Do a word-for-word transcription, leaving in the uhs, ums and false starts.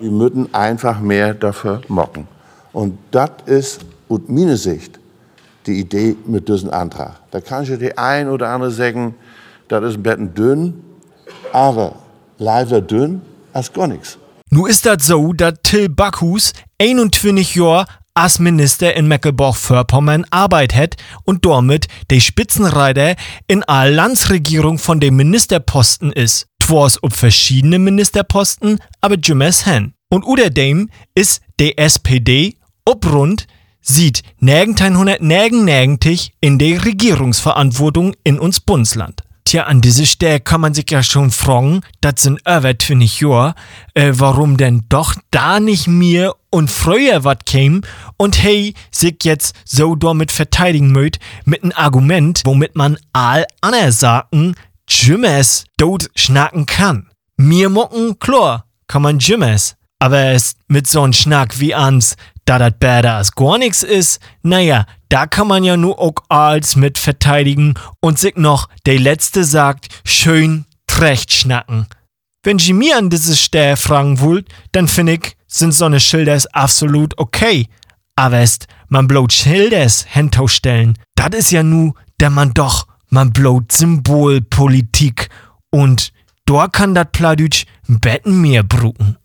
Wir müssen einfach mehr dafür mocken. Und das ist, aus meiner Sicht, die Idee mit diesem Antrag. Da kann ich die ein oder andere sagen, das ist ein bisschen dünn, aber leider dünn als gar nichts. Nu ist das so, dass Till Backhus einundzwanzig Jahre als Minister in Mecklenburg-Vorpommern Arbeit hat und damit der Spitzenreiter in aller Landesregierung von dem Ministerposten ist. Zwar auf verschiedene Ministerposten, aber jümmers hen. Und unter dem ist die S P D obrund sieht neunzehnhundertneunundneunzig in der Regierungsverantwortung in uns Bundesland. Tja, an dieser Stelle kann man sich ja schon fragen, das sind über zwanzig Jahre, äh, warum denn doch da nicht mehr und früher was käme und hey, sich jetzt so damit verteidigen möcht mit einem Argument, womit man all andere Sachen jümmers dort schnacken kann. Mir mocken, klar, kann man jümmers, aber es mit so einem Schnack wie ans, da das besser als gar nichts ist, naja, da kann man ja nur auch als mit verteidigen und sich noch, der Letzte sagt, schön trecht schnacken. Wenn Sie mir an diese Stelle fragen wollt, dann finde ich, sind so eine Schilders absolut okay. Aber ist, man bloß Schilders hintaustellen, das ist ja nu, der man doch, man bloß Symbolpolitik und da kann dat Pladütsch ein Betten mehr bruken.